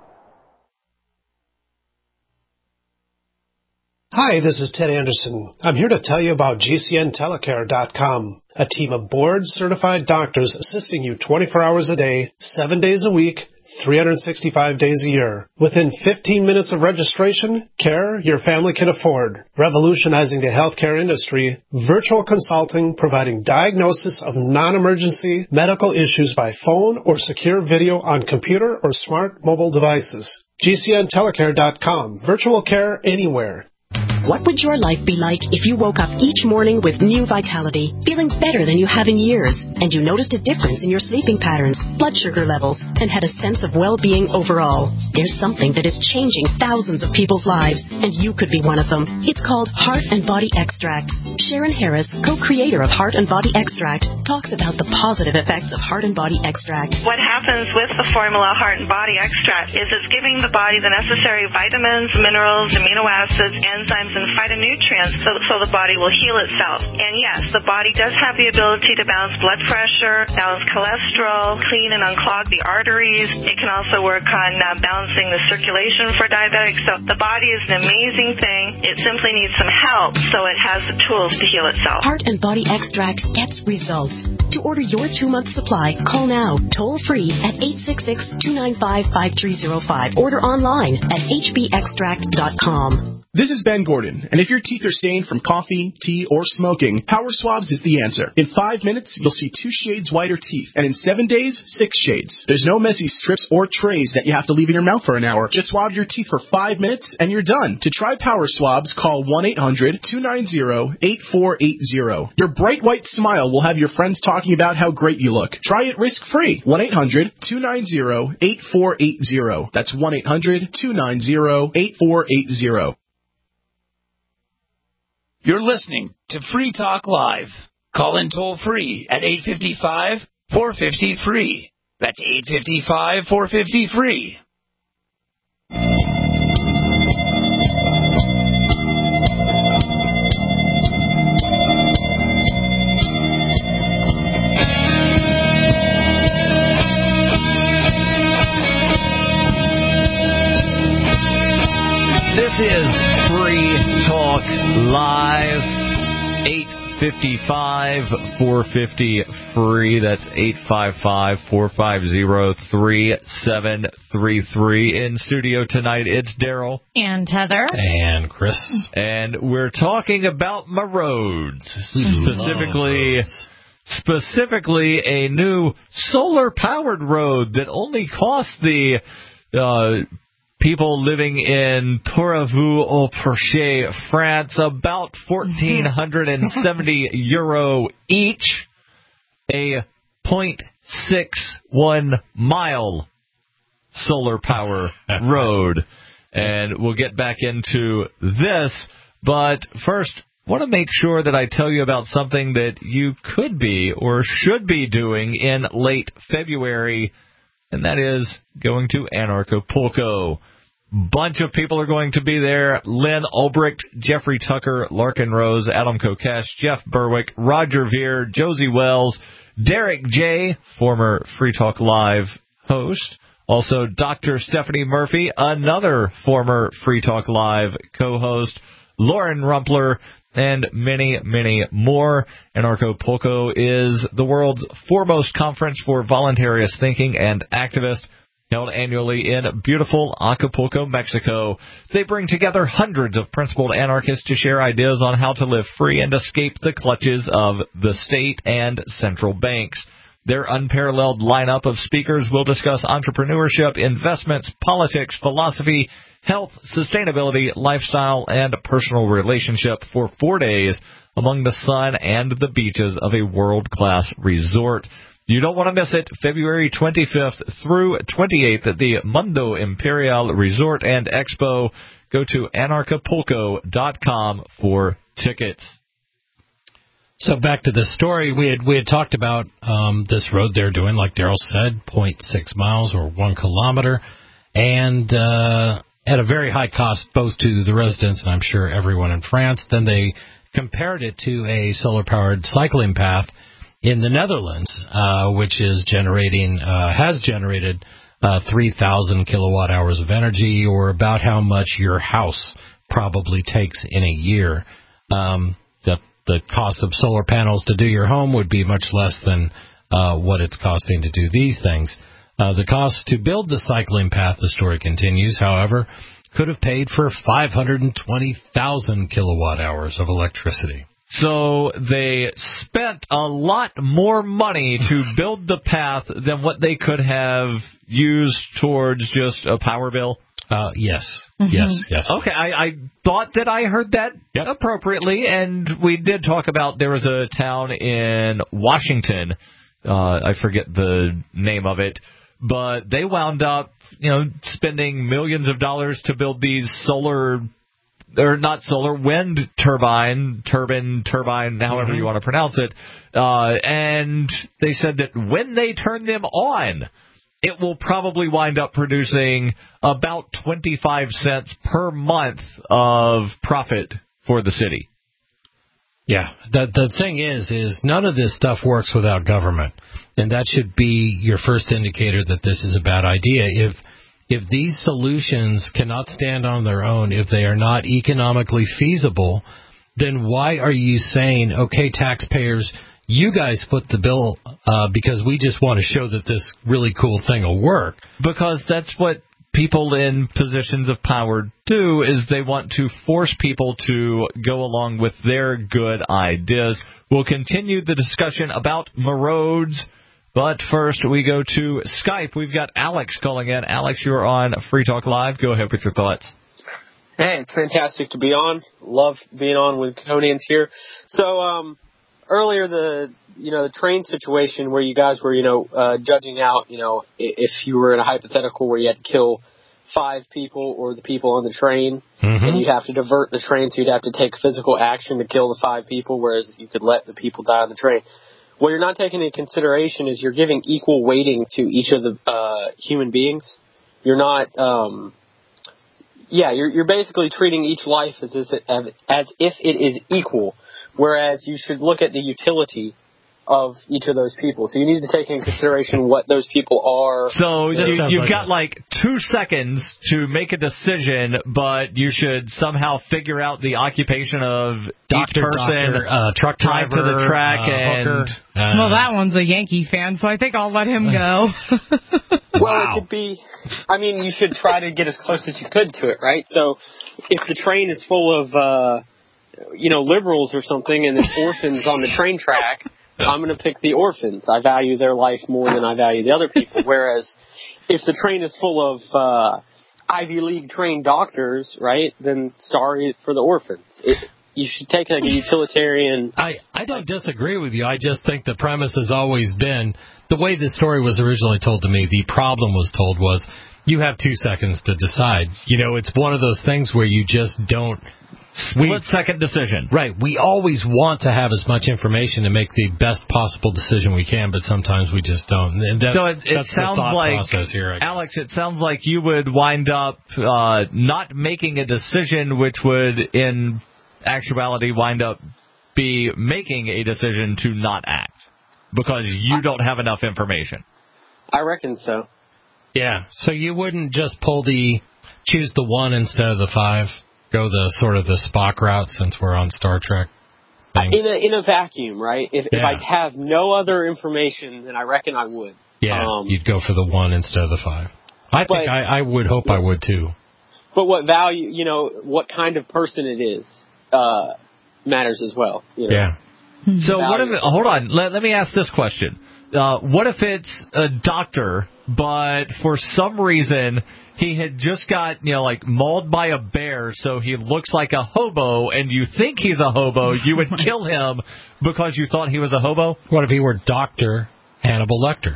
Hi, this is Ted Anderson. I'm here to tell you about G C N telecare dot com, a team of board-certified doctors assisting you twenty-four hours a day, seven days a week, three hundred sixty-five days a year. Within fifteen minutes of registration, care your family can afford. Revolutionizing the healthcare industry, virtual consulting providing diagnosis of non-emergency medical issues by phone or secure video on computer or smart mobile devices. G C N telecare dot com. Virtual care anywhere. What would your life be like if you woke up each morning with new vitality, feeling better than you have in years, and you noticed a difference in your sleeping patterns, blood sugar levels, and had a sense of well-being overall? There's something that is changing thousands of people's lives, and you could be one of them. It's called Heart and Body Extract. Sharon Harris, co-creator of Heart and Body Extract, talks about the positive effects of Heart and Body Extract. What happens with the formula Heart and Body Extract is it's giving the body the necessary vitamins, minerals, amino acids, enzymes, and phytonutrients so, so the body will heal itself. And yes, the body does have the ability to balance blood pressure, balance cholesterol, clean and unclog the arteries. It can also work on uh, balancing the circulation for diabetics. So the body is an amazing thing. It simply needs some help so it has the tools to heal itself. Heart and Body Extract gets results. To order your two-month supply, call now, toll-free at eight six six, two nine five, five three zero five. Order online at h b extract dot com. This is Ben Gordon, and if your teeth are stained from coffee, tea, or smoking, Power Swabs is the answer. In five minutes, you'll see two shades whiter teeth, and in seven days, six shades. There's no messy strips or trays that you have to leave in your mouth for an hour. Just swab your teeth for five minutes, and you're done. To try Power Swabs, call one eight hundred, two nine zero, eight four eight zero. Your bright white smile will have your friends talking about how great you look. Try it risk-free. one eight hundred, two nine zero, eight four eight zero. That's one eight hundred, two nine zero, eight four eight zero. You're listening to Free Talk Live. Call in toll free at eight five five, four five zero, free. That's eight five five, four five zero, free. This is Free Talk Live, eight five five, four five zero, free. That's eight five five, four five zero, three seven three three. In studio tonight, it's Daryl. And Heather. And Chris. And we're talking about my roads. Specifically, specifically a new solar-powered road that only costs the... Uh, people living in Toureville-au-Perche, France, about one thousand four hundred seventy euro each, a zero point six one mile solar power road. And we'll get back into this, but first, I want to make sure that I tell you about something that you could be or should be doing in late February, and that is going to Anarchapulco. Bunch of people are going to be there. Lynn Ulbricht, Jeffrey Tucker, Larkin Rose, Adam Kokesh, Jeff Berwick, Roger Veer, Josie Wells, Derek J., former Free Talk Live host. Also, Doctor Stephanie Murphy, another former Free Talk Live co-host. Lauren Rumpler, and many, many more. Anarchapulco is the world's foremost conference for voluntarious thinking and activists, held annually in beautiful Acapulco, Mexico. They bring together hundreds of principled anarchists to share ideas on how to live free and escape the clutches of the state and central banks. Their unparalleled lineup of speakers will discuss entrepreneurship, investments, politics, philosophy, health, sustainability, lifestyle, and personal relationship for four days among the sun and the beaches of a world-class resort. You don't want to miss it. February twenty-fifth through twenty-eighth at the Mundo Imperial Resort and Expo. Go to anarchapulco dot com for tickets. So back to the story, we had we had talked about um, this road they're doing, like Daryl said, zero point six miles or one kilometer, and uh, at a very high cost both to the residents and I'm sure everyone in France. Then they compared it to a solar-powered cycling path in the Netherlands, uh, which is generating, uh, has generated uh, three thousand kilowatt hours of energy, or about how much your house probably takes in a year. Um, the the cost of solar panels to do your home would be much less than uh, what it's costing to do these things. Uh, the cost to build the cycling path, the story continues, however, could have paid for five hundred twenty thousand kilowatt hours of electricity. So they spent a lot more money to build the path than what they could have used towards just a power bill? Uh, yes, mm-hmm. yes, yes. Okay, I, I thought that I heard that yep. appropriately, and we did talk about there was a town in Washington, uh, I forget the name of it, but they wound up, you know, spending millions of dollars to build these solar, or not solar, wind turbine, turbine, turbine, however mm-hmm. you want to pronounce it, uh, and they said that when they turn them on, it will probably wind up producing about twenty-five cents per month of profit for the city. Yeah, the the thing is, is none of this stuff works without government, and that should be your first indicator that this is a bad idea. If if these solutions cannot stand on their own, if they are not economically feasible, then why are you saying, okay, taxpayers, you guys foot the bill uh, because we just want to show that this really cool thing will work? Because that's what people in positions of power do, is they want to force people to go along with their good ideas. We'll continue the discussion about roads, but first we go to Skype. We've got Alex calling in. Alex, you're on Free Talk Live. Go ahead with your thoughts. Hey, it's fantastic to be on. Love being on with Conans here. So, um... earlier, the you know the train situation where you guys were you know uh, judging out you know if you were in a hypothetical where you had to kill five people or the people on the train, mm-hmm. and you'd have to divert the train, so you'd have to take physical action to kill the five people, whereas you could let the people die on the train. What you're not taking into consideration is you're giving equal weighting to each of the uh, human beings. You're not, um, yeah, you're you're basically treating each life as as, as if it is equal. Whereas you should look at the utility of each of those people. So you need to take into consideration what those people are. So you, you've like got that. like two seconds to make a decision, but you should somehow figure out the occupation of doctor, each person, doctor, uh, truck driver, tied to the track, uh, and hooker. Uh, well, that one's a Yankee fan, so I think I'll let him go. Well, wow. It could be. I mean, you should try to get as close as you could to it, right? So if the train is full of Uh, you know, liberals or something, and there's orphans on the train track, I'm going to pick the orphans. I value their life more than I value the other people. Whereas if the train is full of uh, Ivy League trained doctors, right, then sorry for the orphans. It, you should take like a utilitarian. I, I don't disagree with you. I just think the premise has always been, the way this story was originally told to me, the problem was told was, you have two seconds to decide. You know, it's one of those things where you just don't. Split second decision. Right. We always want to have as much information to make the best possible decision we can, but sometimes we just don't. And that, so it, it that's sounds the thought like, process here, Alex, it sounds like you would wind up uh, not making a decision, which would, in actuality, wind up be making a decision to not act because you don't have enough information. I reckon so. Yeah. So you wouldn't just pull the choose the one instead of the five. Go the sort of the Spock route, since we're on Star Trek things. In a, in a vacuum, right? If, yeah. if I have no other information, then I reckon I would. Yeah, um, you'd go for the one instead of the five. I but, think I, I would hope I would too. But what value, you know, what kind of person it is uh, matters as well. You know? Yeah. So what if? Hold on. Let, let me ask this question. Uh, what if it's a doctor, but for some reason he had just got, you know, like mauled by a bear, so he looks like a hobo, and you think he's a hobo, you would kill him because you thought he was a hobo? What if he were Doctor Hannibal Lecter?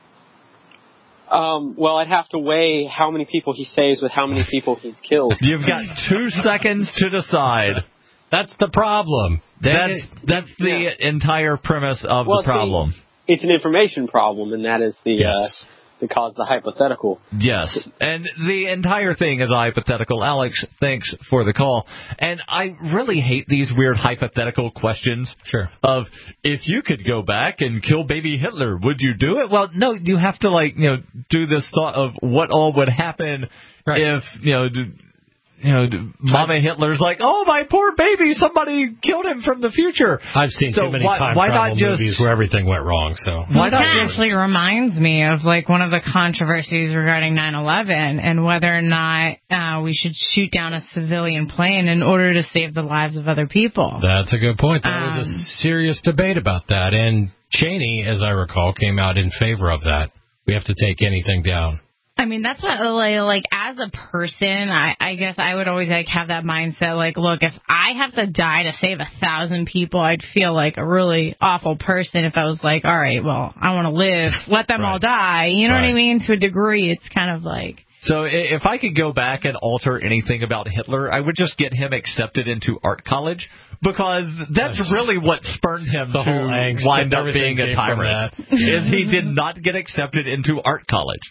Um, well, I'd have to weigh how many people he saves with how many people he's killed. You've got two seconds to decide. That's the problem. That's that's the yeah. entire premise of well, the problem. See, it's an information problem, and that is the yes. uh, to cause the hypothetical. Yes, and the entire thing is hypothetical. Alex, thanks for the call. And I really hate these weird hypothetical questions. Sure. Of, if you could go back and kill baby Hitler, would you do it? Well, no, you have to, like, you know, do this thought of what all would happen right. if, you know, you know, Mama Hitler's like, oh, my poor baby, somebody killed him from the future. I've seen so too many why, time why travel not just, movies where everything went wrong. So why not that just actually reminds me of like one of the controversies regarding nine eleven and whether or not uh, we should shoot down a civilian plane in order to save the lives of other people. That's a good point. There um, was a serious debate about that, and Cheney, as I recall, came out in favor of that. We have to take anything down. I mean, that's what, like, like as a person, I, I guess I would always, like, have that mindset, like, look, if I have to die to save a thousand people, I'd feel like a really awful person if I was like, all right, well, I want to live, let them right. all die. You know right. what I mean? To a degree, it's kind of like... So if I could go back and alter anything about Hitler, I would just get him accepted into art college, because that's yes. really what spurned him the to whole angst wind up being a tyrant, yeah. is he did not get accepted into art college.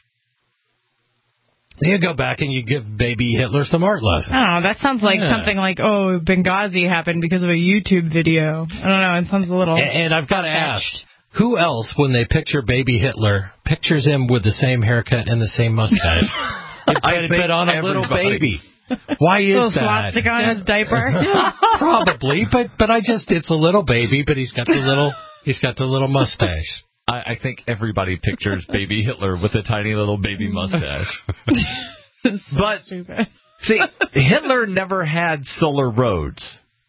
You go back and you give baby Hitler some art lessons. Oh, that sounds like yeah. something like, oh, Benghazi happened because of a YouTube video. I don't know, it sounds a little... And, and I've got to ask, who else, when they picture baby Hitler, pictures him with the same haircut and the same mustache? I put on a everybody. little baby. Why is little that? swastika on his diaper? Probably, but but I just, it's a little baby, but he's got the little, he's got the little mustache. I think everybody pictures baby Hitler with a tiny little baby mustache. But, see, Hitler never had solar roads.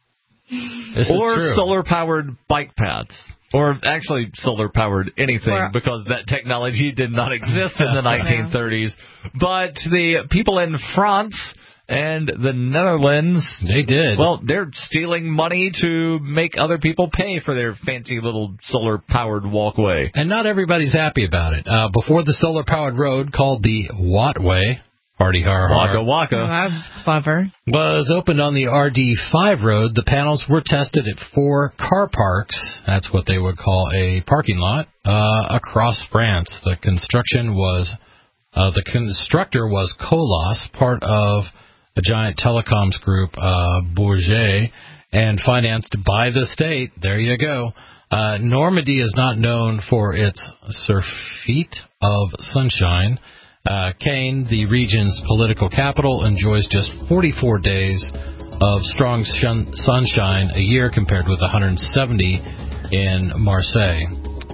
This or is solar-powered bike paths. Or actually solar-powered anything, or, because that technology did not exist in the nineteen thirties. But the people in France and the Netherlands... They did. Well, they're stealing money to make other people pay for their fancy little solar-powered walkway. And not everybody's happy about it. Uh, before the solar-powered road, called the Wattway, Hardy har har, Waka waka. Oh, that's clever. was opened on the R D five road. The panels were tested at four car parks. That's what they would call a parking lot uh, across France. The construction was... Uh, the constructor was Colas, part of a giant telecoms group, uh, Bourget, and financed by the state. There you go. Uh, Normandy is not known for its surfeit of sunshine. Uh, Caen, the region's political capital, enjoys just forty-four days of strong shun- sunshine a year compared with one hundred seventy in Marseille.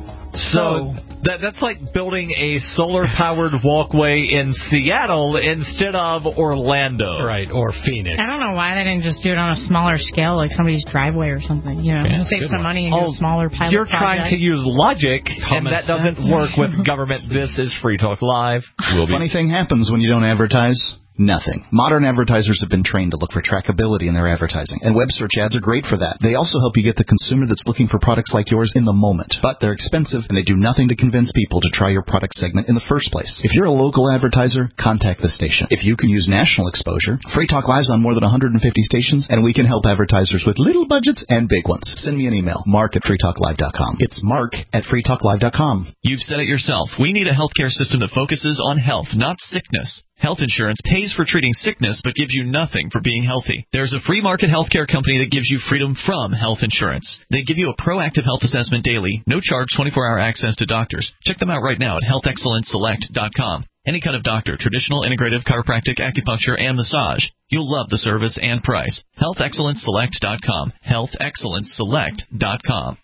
So... That that's like building a solar-powered walkway in Seattle instead of Orlando. Right, or Phoenix. I don't know why they didn't just do it on a smaller scale, like somebody's driveway or something. You know, yeah, save some one. money and oh, do a smaller pilot You're project. trying to use logic, Common and that sense. doesn't work with government. This is Free Talk Live. We'll be- Funny thing happens when you don't advertise. Nothing. Modern advertisers have been trained to look for trackability in their advertising, and web search ads are great for that. They also help you get the consumer that's looking for products like yours in the moment. But they're expensive, and they do nothing to convince people to try your product segment in the first place. If you're a local advertiser, contact the station. If you can use national exposure, Free Talk Live's on more than one hundred fifty stations, and we can help advertisers with little budgets and big ones. Send me an email, mark at free talk live dot com. It's mark at free talk live dot com. You've said it yourself. We need a healthcare system that focuses on health, not sickness. Health insurance pays for treating sickness but gives you nothing for being healthy. There's a free market healthcare company that gives you freedom from health insurance. They give you a proactive health assessment daily, no charge, twenty-four hour access to doctors. Check them out right now at health excellence select dot com. Any kind of doctor, traditional, integrative, chiropractic, acupuncture, and massage. You'll love the service and price. health excellence select dot com. health excellence select dot com.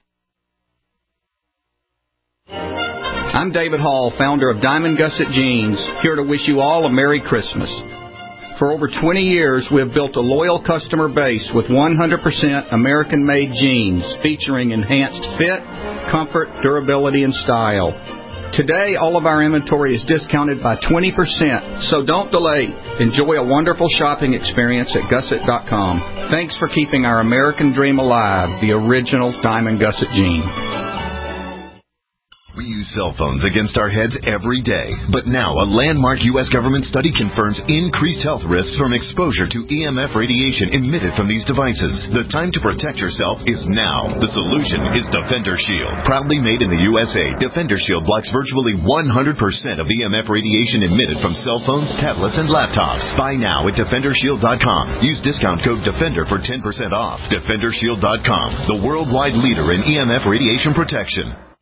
I'm David Hall, founder of Diamond Gusset Jeans, here to wish you all a Merry Christmas. For over twenty years, we have built a loyal customer base with one hundred percent American-made jeans featuring enhanced fit, comfort, durability, and style. Today, all of our inventory is discounted by twenty percent, so don't delay. Enjoy a wonderful shopping experience at gusset dot com. Thanks for keeping our American dream alive, the original Diamond Gusset Jean. We use use cell phones against our heads every day. But now, a landmark U S government study confirms increased health risks from exposure to E M F radiation emitted from these devices. The time to protect yourself is now. The solution is Defender Shield. Proudly made in the U S A, Defender Shield blocks virtually one hundred percent of E M F radiation emitted from cell phones, tablets, and laptops. Buy now at Defender Shield dot com. Use discount code DEFENDER for ten percent off. Defender Shield dot com, the worldwide leader in E M F radiation protection.